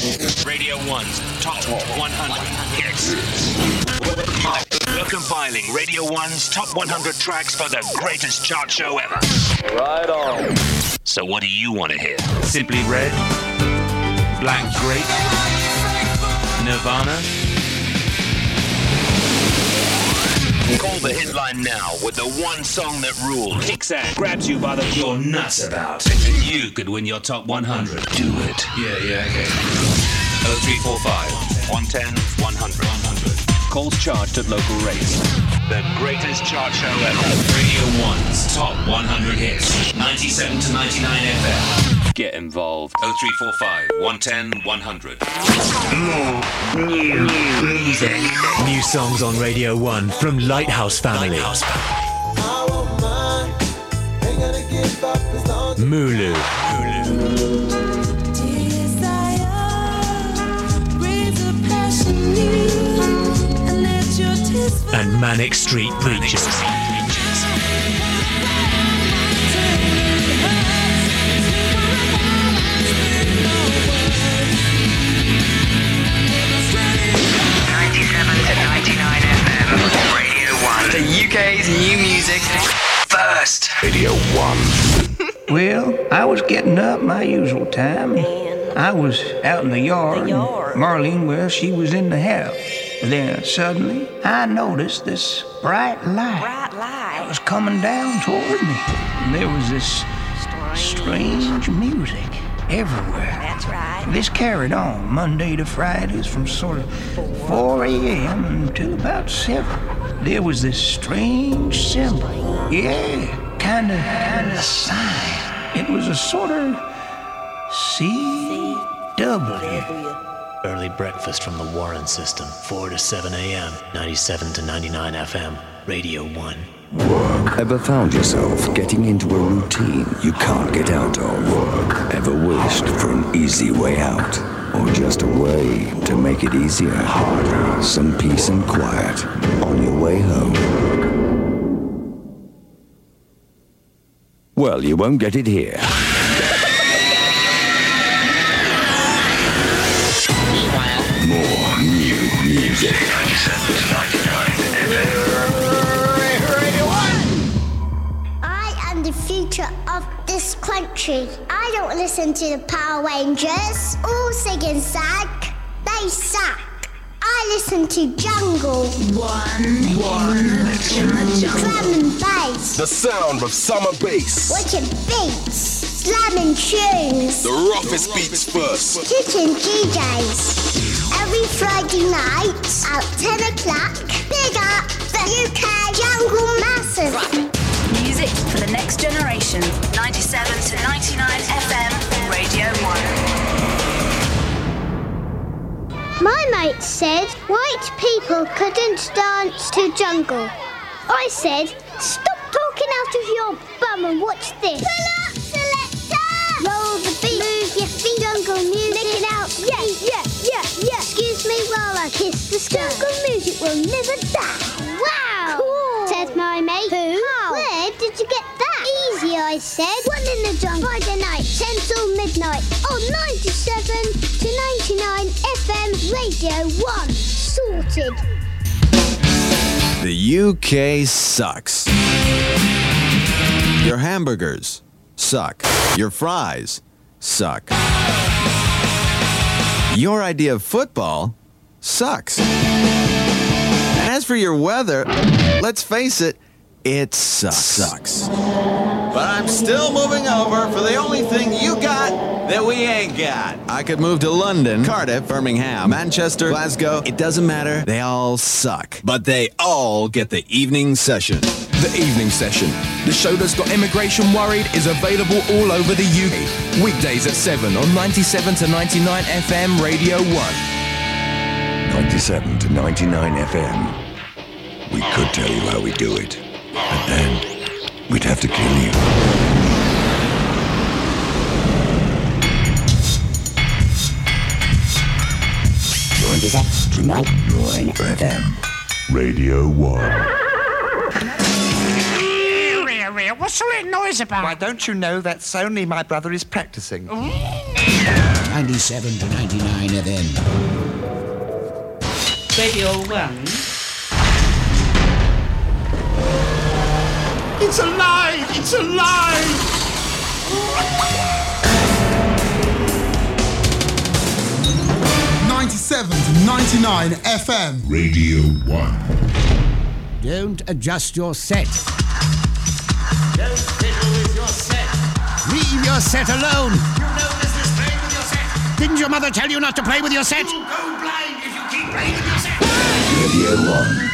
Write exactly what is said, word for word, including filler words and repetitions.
Radio one's Top one hundred hits. We're compiling Radio one's Top one hundred tracks for the greatest chart show ever. Right on. So what do you want to hear? Simply Red, Black Grape, Nirvana. Call the hit line now with the one song that rules. Kicks ass, grabs you by the you're nuts about. And you could win your top one hundred. Do it. Yeah, yeah, okay. oh three four five, one one zero, one hundred. Calls charged at local rates. The greatest chart show ever. Radio one's Top one hundred hits. ninety-seven to ninety-nine F M. Get involved. oh three four five, one one zero, one hundred. More new music. New songs on Radio one from Lighthouse Family. Lighthouse Family. Mulu. And Manic Street Preachers. ninety-seven to ninety-nine F M, Radio one. The U K's new music first. Radio one. Well, I was getting up my usual time. I was out in the yard. The yard. Marlene, well, she was in the house. Then suddenly, I noticed this bright light. Bright light. It was coming down toward me. And there was this Strange. strange music everywhere. That's right. This carried on Monday to Fridays from sort of four a.m. until about seven. There was this strange symbol. Yeah, kind of, kind of sign. It was a sort of C W. Early breakfast from the Warren system, four to seven a.m., ninety-seven to ninety-nine F M, Radio one. Work. Ever found yourself getting into a routine you can't get out of? Work. Ever wished for an easy way out? Or just a way to make it easier? Harder. Some peace and quiet on your way home? Well, you won't get it here. More new music. ninety-seven to ninety-nine F M. I am the future of this country. I don't listen to the Power Rangers. All singing sad. They suck. I listen to Jungle. One, one in the jungle. Drum and bass. The sound of summer bass. Wicked beats. Slamming tunes. The roughest beats first. Kitchen D Js. Every Friday night at ten o'clock. Big up the U K Jungle Massive. Music for the next generation. ninety-seven to ninety-nine F M, Radio one. My mate said white people couldn't dance to Jungle. I said, stop talking out of your bum and watch this. Pull up, selector! Roll the beat, move your feet, Jungle music. Lick it out, yeah, yeah, yeah, yeah. Excuse me while I kiss the sky. Jungle music will never die. Wow! Cool. Said my mate. Who? How? Where did you get that? Easy, I said. One in the jungle. Friday night, ten till midnight. On ninety-seven to ninety-nine F M Radio one. Sorted. The U K sucks. Your hamburgers suck. Your fries suck. Your idea of football sucks. And as for your weather, let's face it, it sucks. sucks. But I'm still moving over for the only thing you got that we ain't got. I could move to London, Cardiff, Birmingham, Manchester, Glasgow. It doesn't matter. They all suck. But they all get the evening session. The Evening Session, the show that's got immigration worried, is available all over the U K. Weekdays at seven on ninety-seven to ninety-nine F M Radio one. ninety-seven to ninety-nine F M. We could tell you how we do it, but then we'd have to kill you. Join us up tonight, nine F M. Radio one. What's What's all that noise about? Why, don't you know that's only my brother is practicing? ninety-seven to ninety-nine F M. Radio one. It's alive! It's alive! ninety-seven to ninety-nine F M. Radio one. Don't adjust your set. Don't fiddle with your set. Leave your set alone. You know business playing with your set. Didn't your mother tell you not to play with your set? You'll go blind if you keep playing with your set. Radio one.